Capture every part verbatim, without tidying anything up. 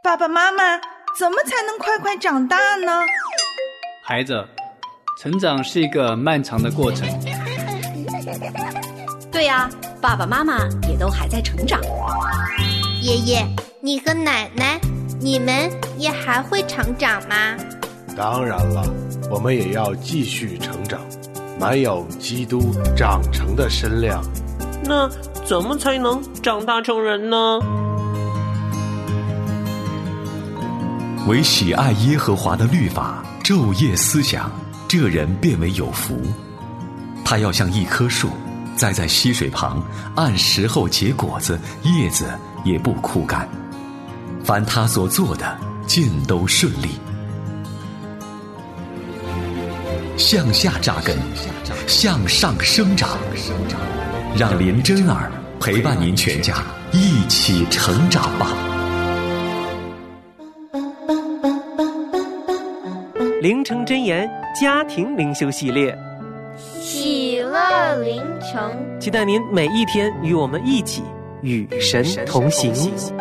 爸爸妈妈，怎么才能快快长大呢？ 孩子，成长是一个漫长的过程。 对呀，爸爸妈妈也都还在成长。 爷爷，你和奶奶，你们也还会成长吗？ 当然了，我们也要继续成长，满有基督长成的身量。 那怎么才能长大成人呢？ 唯喜爱耶和华的律法，昼夜思想，这人便为有福。他要像一棵树，栽在溪水旁，按时候结果子，叶子也不枯干。凡他所做的，尽都顺利。向下扎根，向上生长，让林真儿陪伴您全家一起成长吧。 灵城真言家庭灵修系列， 喜乐灵城， 期待您每一天与我们一起与神同行。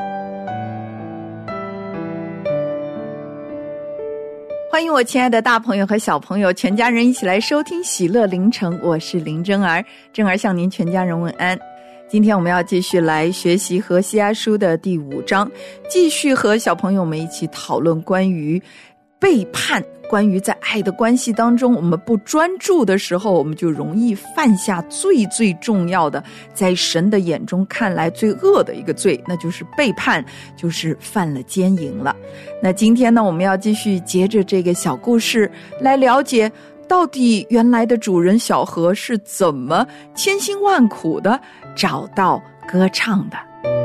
欢迎我亲爱的大朋友和小朋友，全家人一起来收听喜乐灵城，我是林真儿，真儿向您全家人问安。今天我们要继续来学习何西阿书的第五章，继续和小朋友们一起讨论关于背叛，关于在爱的关系当中，我们不专注的时候，我们就容易犯下最最重要的，在神的眼中看来最恶的一个罪，那就是背叛，就是犯了奸淫了。那今天呢，我们要继续接着这个小故事来了解，到底原来的主人小何是怎么千辛万苦的找到歌唱的。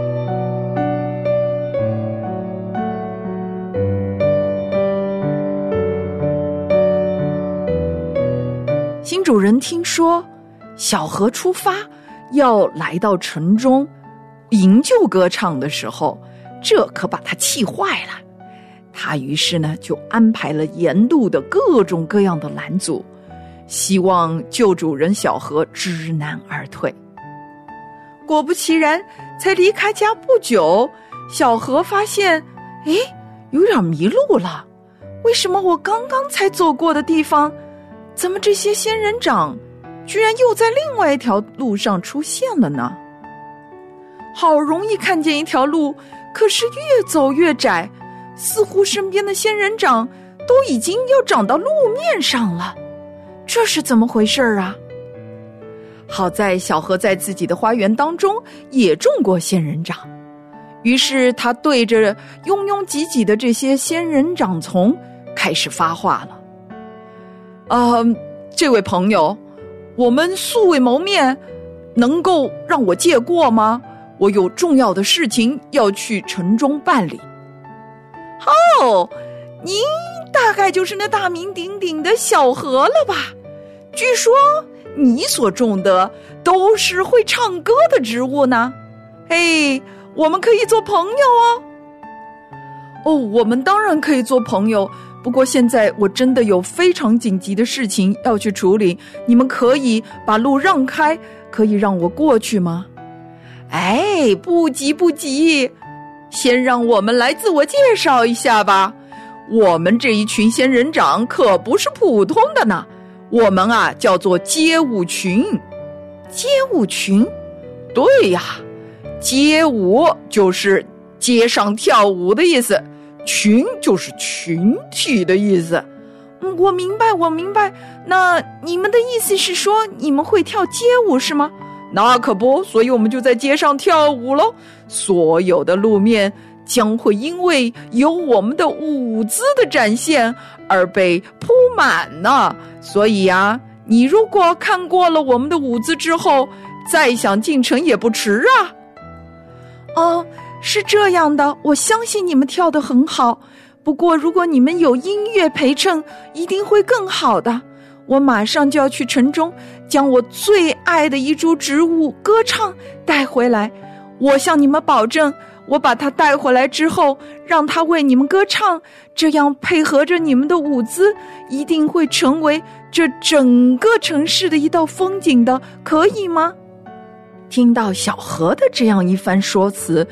新主人听说小何出发要来到城中营救歌唱的时候，这可把他气坏了。他于是呢就安排了沿路的各种各样的拦阻，希望旧主人小何知难而退。果不其然，才离开家不久，小何发现，诶，有点迷路了。为什么我刚刚才走过的地方，怎么这些仙人掌居然又在另外一条路上出现了呢？好容易看见一条路，可是越走越窄，似乎身边的仙人掌都已经要长到路面上了。这是怎么回事啊？好在小何在自己的花园当中也种过仙人掌，于是他对着拥拥挤挤的这些仙人掌丛开始发话了。呃，这位朋友，我们素未谋面，能够让我借过吗？我有重要的事情要去城中办理。哦，您大概就是那大名鼎鼎的小何了吧？据说你所种的都是会唱歌的植物呢。嘿，我们可以做朋友哦。哦，我们当然可以做朋友，不过现在我真的有非常紧急的事情要去处理，你们可以把路让开，可以让我过去吗？哎，不急不急，先让我们来自我介绍一下吧。我们这一群仙人掌可不是普通的呢，我们啊叫做街舞群。街舞群？对呀，街舞就是街上跳舞的意思，群就是群体的意思。嗯，我明白我明白，那你们的意思是说你们会跳街舞是吗？那可不，所以我们就在街上跳舞咯。所有的路面将会因为有我们的舞姿的展现而被铺满呢。所以啊，你如果看过了我们的舞姿之后，再想进城也不迟啊。哦，是这样的，我相信你们跳得很好，不过如果你们有音乐陪衬，一定会更好的。我马上就要去城中，将我最爱的一株植物歌唱带回来。我向你们保证，我把它带回来之后，让它为你们歌唱，这样配合着你们的舞姿，一定会成为这整个城市的一道风景的，可以吗？听到小何的这样一番说辞，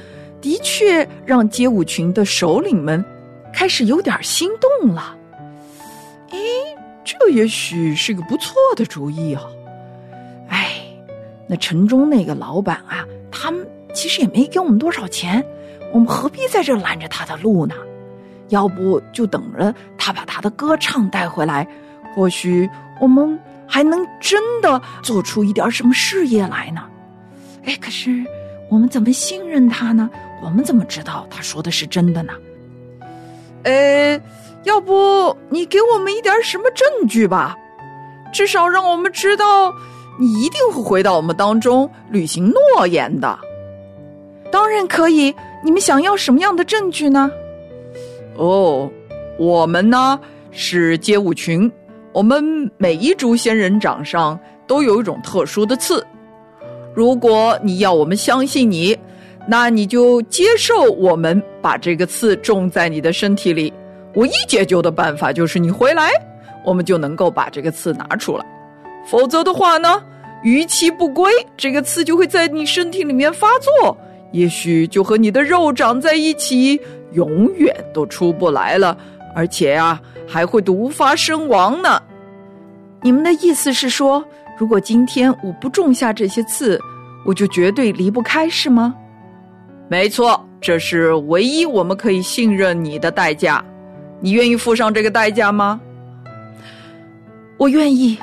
的确让街舞群的首领们开始有点心动了。诶，这也许是个不错的主意啊。哎，那城中那个老板啊，他们其实也没给我们多少钱，我们何必在这拦着他的路呢？要不就等着他把他的歌唱带回来，或许我们还能真的做出一点什么事业来呢。哎，可是我们怎么信任他呢？我们怎么知道他说的是真的呢？呃，要不你给我们一点什么证据吧，至少让我们知道你一定会回到我们当中履行诺言的。当然可以，你们想要什么样的证据呢？哦，我们呢是街舞群，我们每一株仙人掌上都有一种特殊的刺。如果你要我们相信你，那你就接受我们把这个刺种在你的身体里。唯一解救的办法就是你回来，我们就能够把这个刺拿出来。否则的话呢，逾期不归，这个刺就会在你身体里面发作，也许就和你的肉长在一起，永远都出不来了，而且啊，还会毒发身亡呢。你们的意思是说，如果今天我不种下这些刺，我就绝对离不开，是吗？没错，这是唯一我们可以信任你的代价。你愿意付上这个代价吗？我愿意。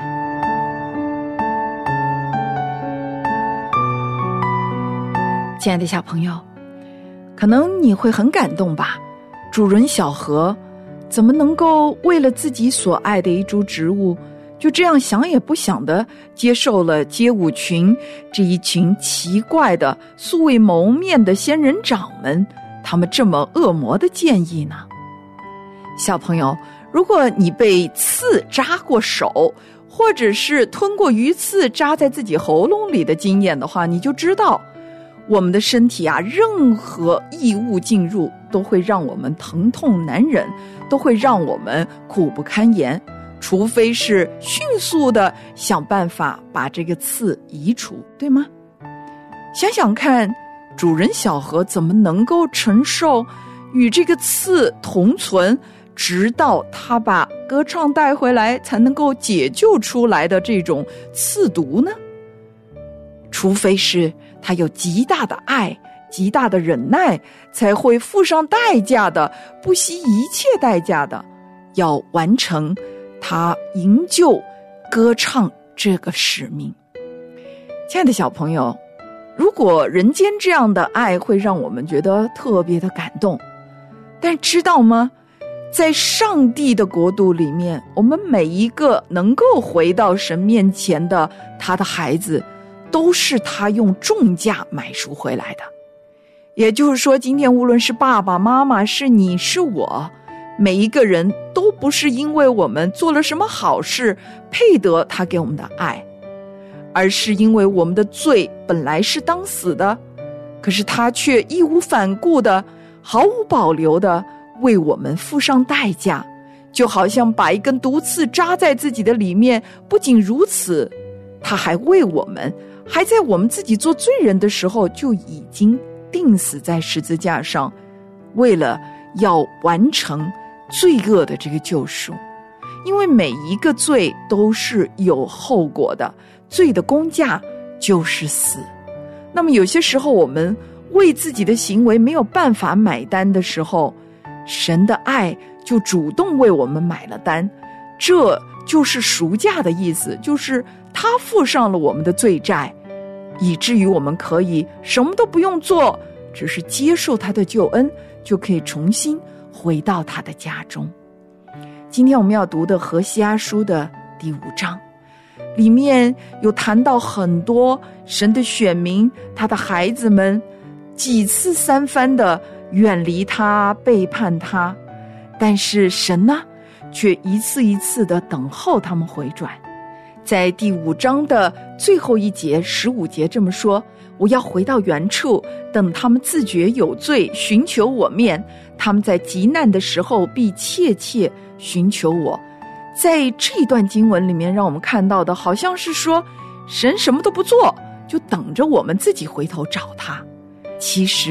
亲爱的小朋友，可能你会很感动吧？主人小河怎么能够为了自己所爱的一株植物，就这样想也不想的接受了街舞群这一群奇怪的素未谋面的仙人掌们他们这么恶魔的建议呢？小朋友，如果你被刺扎过手，或者是吞过鱼刺扎在自己喉咙里的经验的话，你就知道我们的身体啊，任何异物进入都会让我们疼痛难忍，都会让我们苦不堪言，除非是迅速的想办法把这个刺移除，对吗？想想看，主人小河怎么能够承受与这个刺同存，直到他把歌唱带回来才能够解救出来的这种刺毒呢？除非是他有极大的爱，极大的忍耐，才会付上代价的，不惜一切代价的，要完成他营救歌唱这个使命。亲爱的小朋友，如果人间这样的爱会让我们觉得特别的感动，但知道吗？在上帝的国度里面，我们每一个能够回到神面前的他的孩子，都是他用重价买赎回来的。也就是说，今天无论是爸爸妈妈，是你是我，每一个人都不是因为我们做了什么好事配得他给我们的爱，而是因为我们的罪本来是当死的，可是他却义无反顾的，毫无保留的为我们付上代价，就好像把一根毒刺扎在自己的里面。不仅如此，他还为我们，还在我们自己做罪人的时候就已经钉死在十字架上，为了要完成罪恶的这个救赎。因为每一个罪都是有后果的，罪的工价就是死。那么有些时候我们为自己的行为没有办法买单的时候，神的爱就主动为我们买了单。这就是赎价的意思，就是他付上了我们的罪债，以至于我们可以什么都不用做，只是接受他的救恩，就可以重新回到他的家中。今天我们要读的何西阿书的第五章，里面有谈到很多神的选民，他的孩子们几次三番的远离他，背叛他，但是神呢，却一次一次的等候他们回转。在第五章的最后一节十五节这么说：我要回到原处，等他们自觉有罪，寻求我面，他们在极难的时候必切切寻求我。在这一段经文里面，让我们看到的好像是说，神什么都不做，就等着我们自己回头找他。其实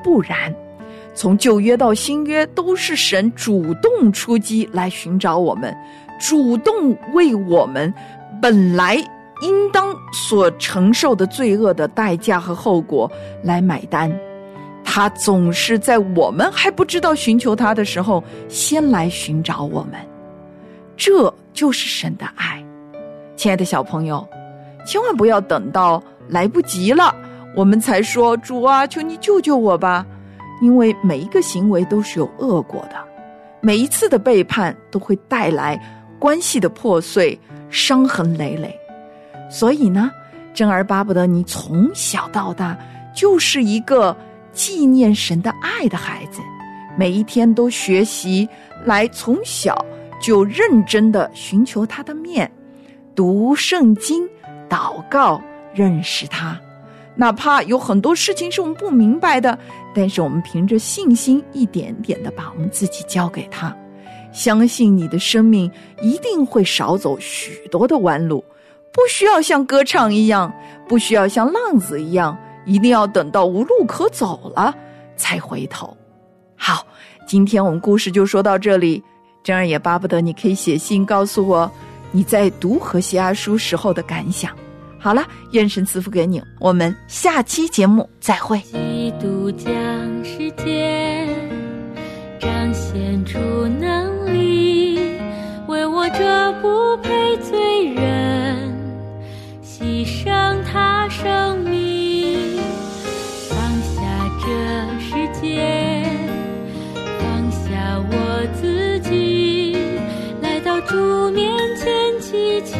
不然。从旧约到新约，都是神主动出击来寻找我们，主动为我们本来应当所承受的罪恶的代价和后果来买单。他总是在我们还不知道寻求他的时候，先来寻找我们。这就是神的爱。亲爱的小朋友，千万不要等到来不及了，我们才说主啊，求你救救我吧。因为每一个行为都是有恶果的，每一次的背叛都会带来关系的破碎，伤痕累累。所以呢，珍儿巴不得你从小到大就是一个纪念神的爱的孩子，每一天都学习来从小就认真的寻求他的面，读圣经，祷告，认识他。哪怕有很多事情是我们不明白的，但是我们凭着信心一点点的把我们自己交给他，相信你的生命一定会少走许多的弯路，不需要像歌唱一样，不需要像浪子一样，一定要等到无路可走了才回头。好，今天我们故事就说到这里，珍儿也巴不得你可以写信告诉我你在读何西阿书时候的感想。好了，愿神赐福给你，我们下期节目再会。 基督将世界彰显出能力，为我这不配罪人牺牲他生命，放下这世界，放下我自己，来到主面前祈求，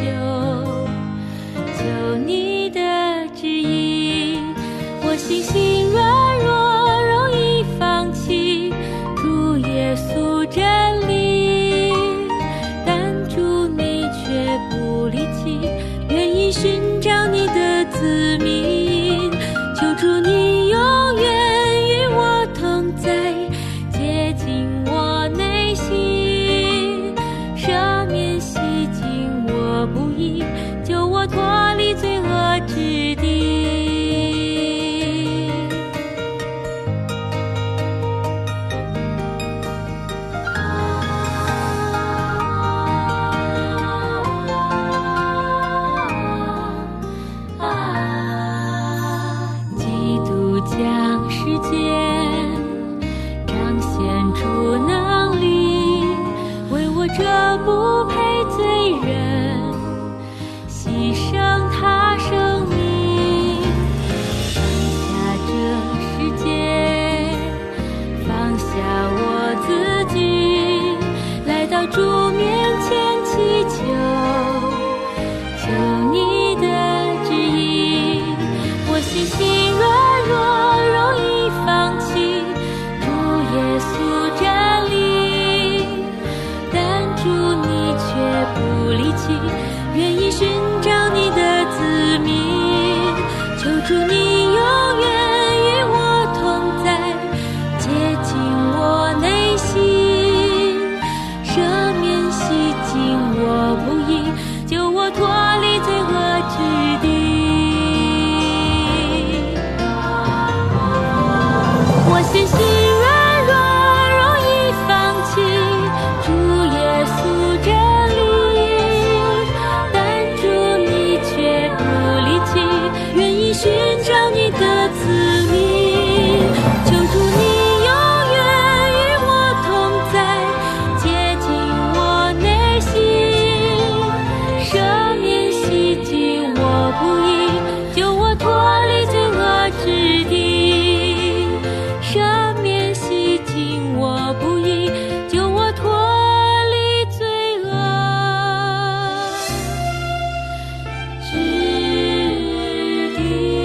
求你的旨意。我心心软弱，容易放弃，主耶稣真理，但主你却不离弃，愿意寻找你的子民，求主你永远与我同在，接近我内心，赦免洗净我不义，救我脱离罪恶之地。基督将世界彰显出能力，为我这不配罪人牺牲他生命，放下这世界，放下我自己，来到主面前祈求，求你的旨意。我心心软弱，容易放弃，主耶稣真理，但主你却不离弃，愿意寻找你的子民，求主你永远与我同在，接近我内心，赦免洗净我不义，救我脱离罪恶之地。我心心软弱，容易放弃，主耶稣真理，但主你却不离弃，愿意寻找你的子民，求主你永远与我同在，接近我内心，赦免洗净我不义，救我脱离罪恶之地，赦免洗净我不义，救我脱离罪恶之地。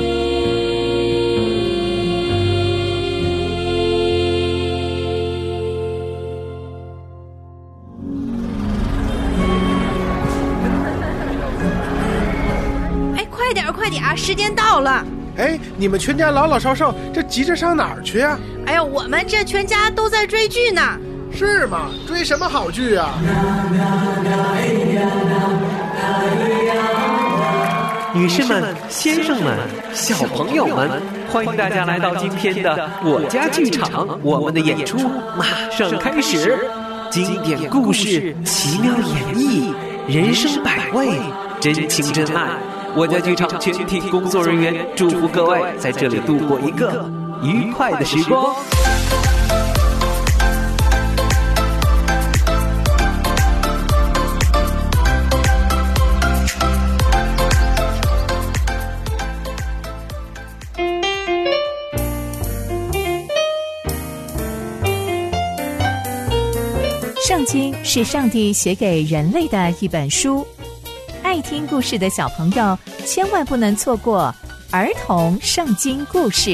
哎，快点儿快点儿，时间到了。 哎，你们全家老老少少，这急着上哪儿去啊？ 哎呀，我们这全家都在追剧呢。 是吗？追什么好剧啊？ 女士们、先生们、小朋友们，欢迎大家来到今天的我家剧场，我们的演出马上开始。经典故事，奇妙演绎，人生百味，真情真爱。我家剧场全体工作人员祝福各位在这里度过一个愉快的时光。 圣经是上帝写给人类的一本书，爱听故事的小朋友千万不能错过儿童圣经故事。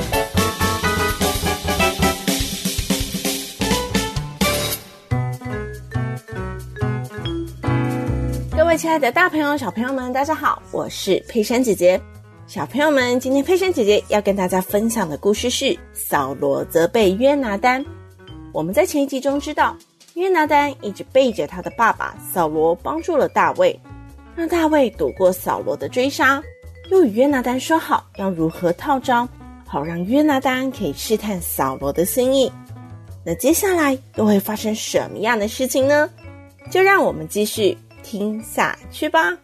各位亲爱的大朋友小朋友们，大家好，我是佩珊姐姐。小朋友们，今天佩珊姐姐要跟大家分享的故事是扫罗责备约拿单。我们在前一集中知道，约拿单一直背着他的爸爸扫罗帮助了大卫，让大卫躲过扫罗的追杀，又与约拿单说好要如何套招，好让约拿单可以试探扫罗的心意。那接下来又会发生什么样的事情呢？就让我们继续听下去吧。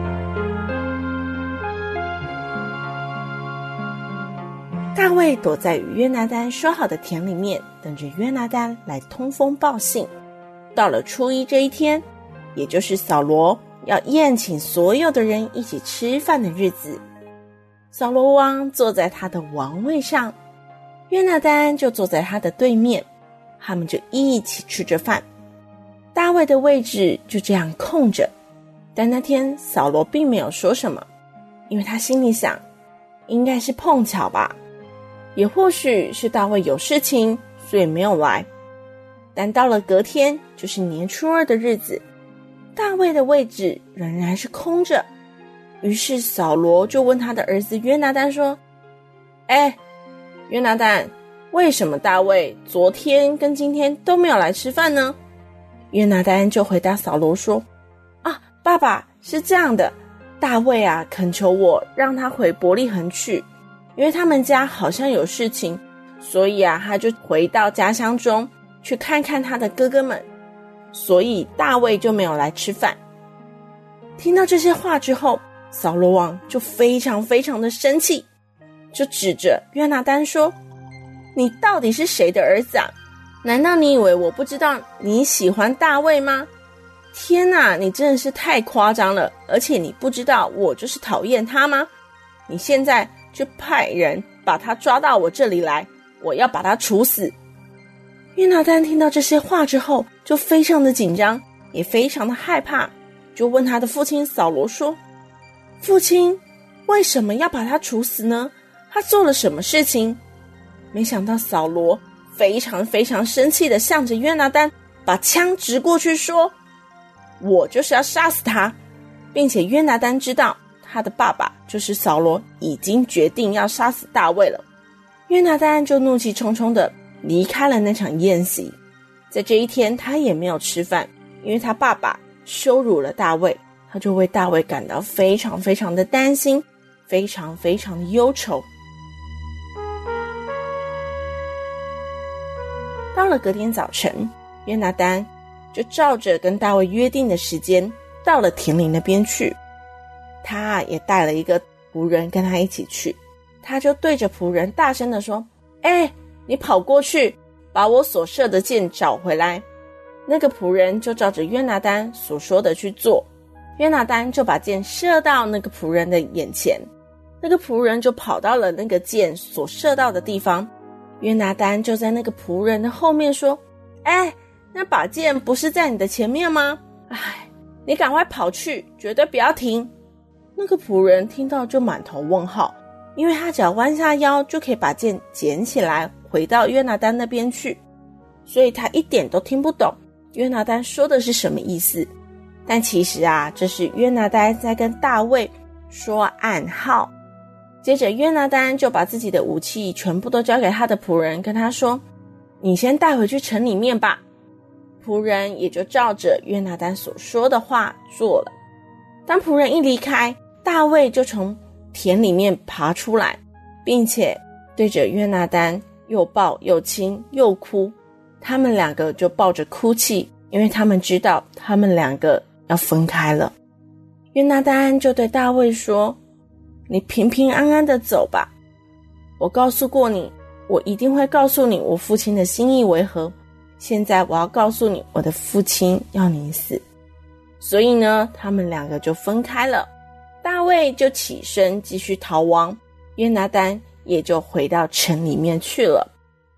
大卫躲在与约拿单说好的田里面，等着约拿单来通风报信。到了初一这一天，也就是扫罗要宴请所有的人一起吃饭的日子，扫罗王坐在他的王位上，约拿单就坐在他的对面，他们就一起吃着饭。大卫的位置就这样空着，但那天扫罗并没有说什么，因为他心里想，应该是碰巧吧，也或许是大卫有事情，所以没有来。但到了隔天，就是年初二的日子，大卫的位置仍然是空着。于是扫罗就问他的儿子约拿单说，哎，约拿单，为什么大卫昨天跟今天都没有来吃饭呢？约拿单就回答扫罗说，啊，爸爸，是这样的，大卫啊恳求我让他回伯利恒去，因为他们家好像有事情，所以啊他就回到家乡中去看看他的哥哥们，所以大卫就没有来吃饭。听到这些话之后，扫罗王就非常非常的生气，就指着约拿单说，你到底是谁的儿子啊？难道你以为我不知道你喜欢大卫吗？天哪，你真的是太夸张了，而且你不知道我就是讨厌他吗？你现在就派人把他抓到我这里来，我要把他处死。约拿单听到这些话之后，就非常的紧张，也非常的害怕，就问他的父亲扫罗说，父亲，为什么要把他处死呢？他做了什么事情？没想到扫罗非常非常生气的向着约拿单把枪直过去说，我就是要杀死他。并且约拿单知道他的爸爸就是扫罗已经决定要杀死大卫了。约拿单就怒气冲冲的离开了那场宴席。在这一天他也没有吃饭，因为他爸爸羞辱了大卫，他就为大卫感到非常非常的担心，非常非常的忧愁。到了隔天早晨，约拿单就照着跟大卫约定的时间到了田里那边去，他也带了一个仆人跟他一起去。他就对着仆人大声地说，哎，你跑过去把我所射的箭找回来。那个仆人就照着约拿单所说的去做，约拿单就把箭射到那个仆人的眼前，那个仆人就跑到了那个箭所射到的地方。约拿单就在那个仆人的后面说，哎，那把箭不是在你的前面吗？哎，你赶快跑去，绝对不要停。那个仆人听到就满头问号，因为他只要弯下腰就可以把箭捡起来回到约拿单那边去，所以他一点都听不懂约拿单说的是什么意思。但其实啊，这是约拿单在跟大卫说暗号。接着约拿单就把自己的武器全部都交给他的仆人，跟他说，你先带回去城里面吧。仆人也就照着约拿单所说的话做了。当仆人一离开， 大卫就从田里面爬出来，并且对着约拿单又抱又亲又哭，他们两个就抱着哭泣，因为他们知道他们两个要分开了。约拿单就对大卫说，你平平安安的走吧，我告诉过你，我一定会告诉你我父亲的心意为何，现在我要告诉你，我的父亲要你死。所以呢，他们两个就分开了。大卫就起身继续逃亡，约拿单也就回到城里面去了。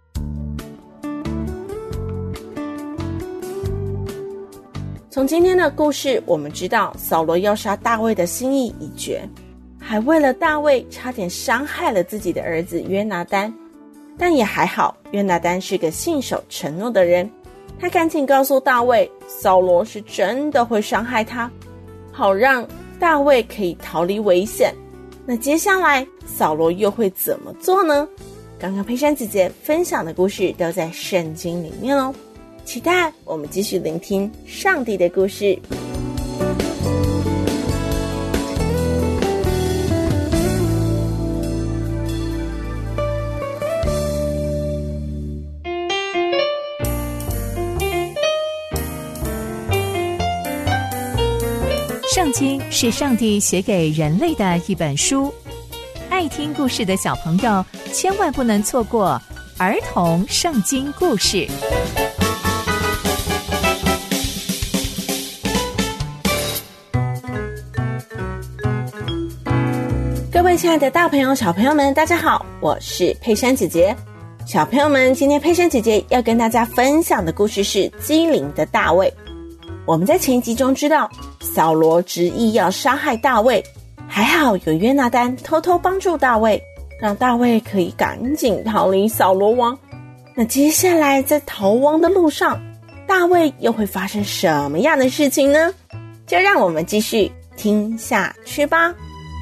从今天的故事，我们知道扫罗要杀大卫的心意已决，还为了大卫差点伤害了自己的儿子约拿单。但也还好，约拿单是个信守承诺的人，他赶紧告诉大卫，扫罗是真的会伤害他，好让大卫可以逃离危险。那接下来扫罗又会怎么做呢？刚刚佩珊姐姐分享的故事都在圣经里面哦，期待我们继续聆听上帝的故事。 圣经是上帝写给人类的一本书，爱听故事的小朋友千万不能错过儿童圣经故事。 各位亲爱的大朋友小朋友们，大家好，我是佩珊姐姐。小朋友们，今天佩珊姐姐要跟大家分享的故事是机灵的大卫。我们在前一集中知道扫罗执意要杀害大卫，还好有约拿单偷偷帮助大卫，让大卫可以赶紧逃离扫罗王。那接下来在逃亡的路上，大卫又会发生什么样的事情呢？就让我们继续听下去吧。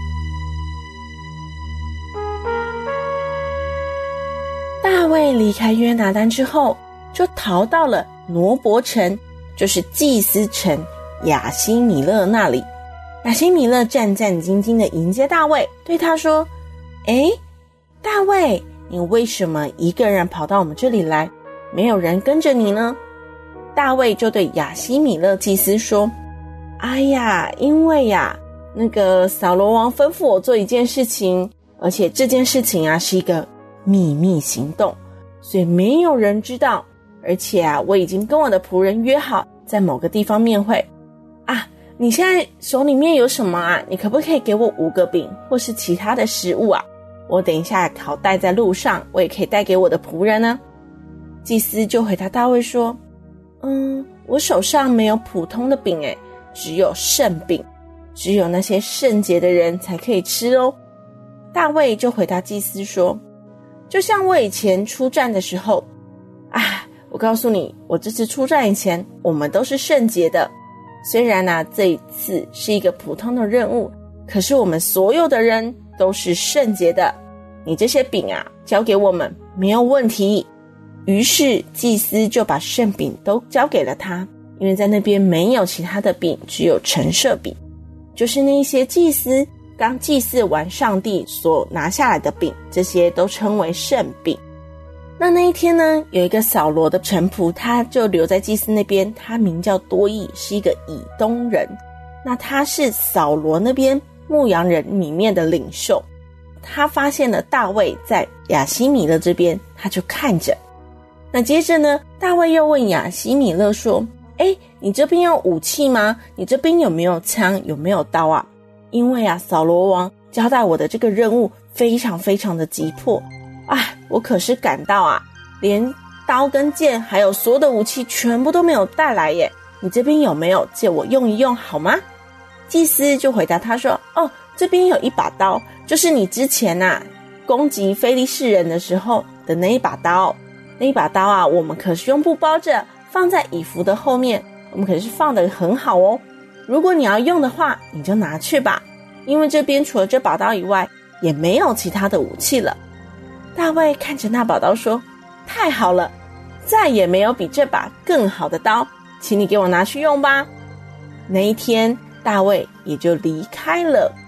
大卫离开约拿单之后，就逃到了挪伯城，就是祭司城亚希米勒那里。亚希米勒战战兢兢地迎接大卫，对他说，诶，大卫，你为什么一个人跑到我们这里来，没有人跟着你呢？大卫就对亚希米勒祭司说，哎呀，因为呀，那个扫罗王吩咐我做一件事情，而且这件事情啊是一个秘密行动，所以没有人知道，而且啊，我已经跟我的仆人约好在某个地方面会啊。你现在手里面有什么啊？你可不可以给我五个饼或是其他的食物啊？我等一下好带在路上，我也可以带给我的仆人呢。祭司就回答大卫说，嗯，我手上没有普通的饼诶，只有圣饼，只有那些圣洁的人才可以吃哦。大卫就回答祭司说，就像我以前出战的时候啊，我告诉你，我这次出战以前我们都是圣洁的，虽然啊这一次是一个普通的任务，可是我们所有的人都是圣洁的，你这些饼啊交给我们没有问题。于是祭司就把圣饼都交给了他，因为在那边没有其他的饼，只有陈设饼，就是那些祭司刚祭祀完上帝所拿下来的饼，这些都称为圣饼。那那一天呢，有一个扫罗的臣仆，他就留在祭司那边，他名叫多益，是一个以东人。那他是扫罗那边牧羊人里面的领袖，他发现了大卫在亚希米勒这边，他就看着。那接着呢，大卫又问亚希米勒说，诶，你这边有武器吗？你这边有没有枪，有没有刀啊？因为啊，扫罗王交代我的这个任务非常非常的急迫，哎，我可是赶到啊，连刀跟剑还有所有的武器全部都没有带来耶，你这边有没有借我用一用好吗？祭司就回答他说，哦，这边有一把刀，就是你之前啊攻击非利士人的时候的那一把刀，那一把刀啊，我们可是用布包着放在以弗的后面，我们可是放得很好哦，如果你要用的话你就拿去吧，因为这边除了这把刀以外也没有其他的武器了。大卫看着那把刀说，太好了，再也没有比这把更好的刀，请你给我拿去用吧。那一天大卫也就离开了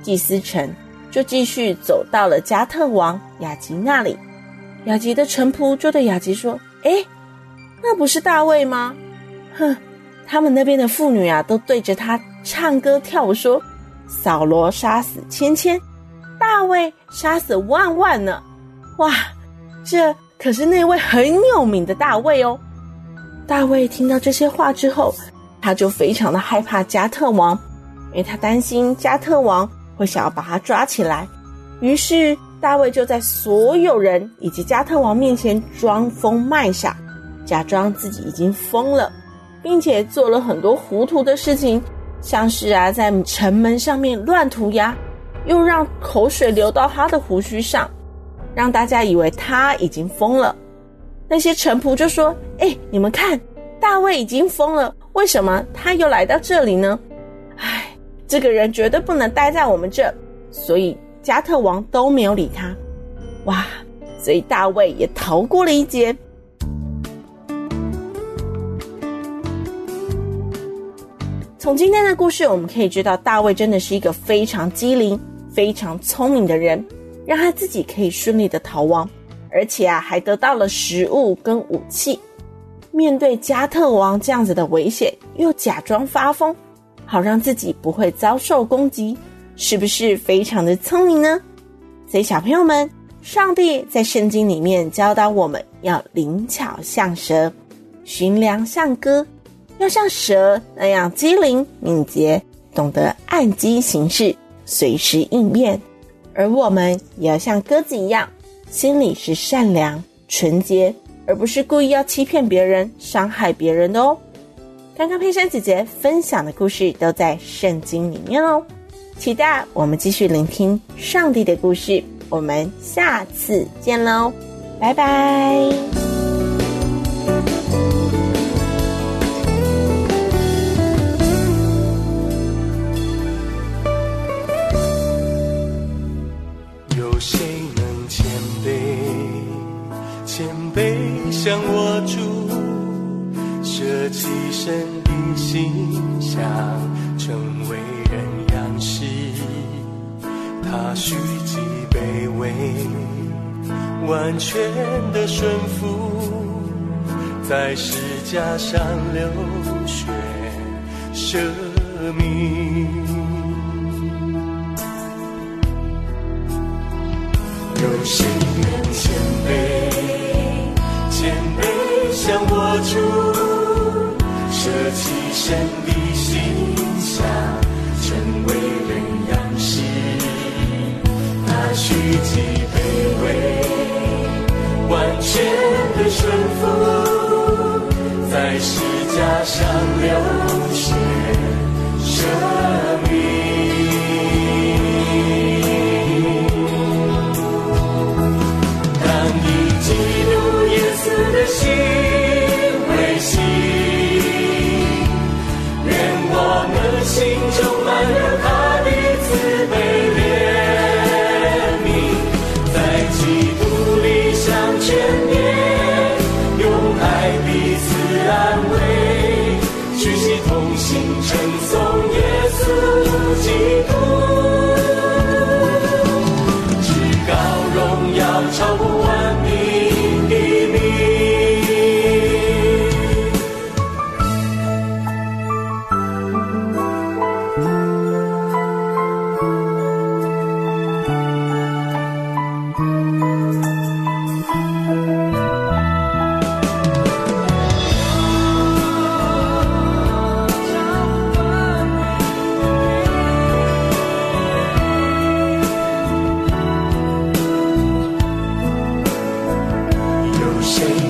祭司城就继续走到了加特王雅吉那里。雅吉的臣仆就对雅吉说：诶，那不是大卫吗？哼，他们那边的妇女啊，都对着他唱歌跳舞说，扫罗杀死千千，大卫杀死万万呢。哇，这可是那位很有名的大卫哦。大卫听到这些话之后，他就非常的害怕加特王，因为他担心加特王会想要把他抓起来。于是大卫就在所有人以及加特王面前装疯卖傻，假装自己已经疯了，并且做了很多糊涂的事情，像是啊在城门上面乱涂鸦，又让口水流到他的胡须上，让大家以为他已经疯了。那些臣仆就说：诶，你们看，大卫已经疯了，为什么他又来到这里呢？唉，这个人绝对不能待在我们这。所以加特王都没有理他。哇，所以大卫也逃过了一劫。从今天的故事我们可以知道，大卫真的是一个非常机灵非常聪明的人，让他自己可以顺利的逃亡，而且啊还得到了食物跟武器。面对加特王这样子的危险，又假装发疯，好让自己不会遭受攻击，是不是非常的聪明呢？所以小朋友们，上帝在圣经里面教导我们要灵巧像蛇，驯良像鸽，要像蛇那样机灵敏捷，懂得按机行事，随时应变。而我们也要像鸽子一样，心里是善良纯洁，而不是故意要欺骗别人伤害别人的哦。刚刚佩珊姐姐分享的故事都在圣经里面哦，期待我们继续聆听上帝的故事，我们下次见咯，拜拜。 有谁能谦卑谦卑像我主，舍弃神的形象，成为人样式，他虚己卑微，完全的顺服，在十架上流血舍命。有谁能谦卑谦卑像我主，舍弃神的形象，成为人样式，他虚己卑微，完全的顺服，在十架上流血舍命。当以基督耶稣的心为心，愿我们心中满有他的慈悲怜悯，在基督里相全面，用爱彼此安慰，举起同心称颂耶稣基督，至高荣耀超过万民的名。有谁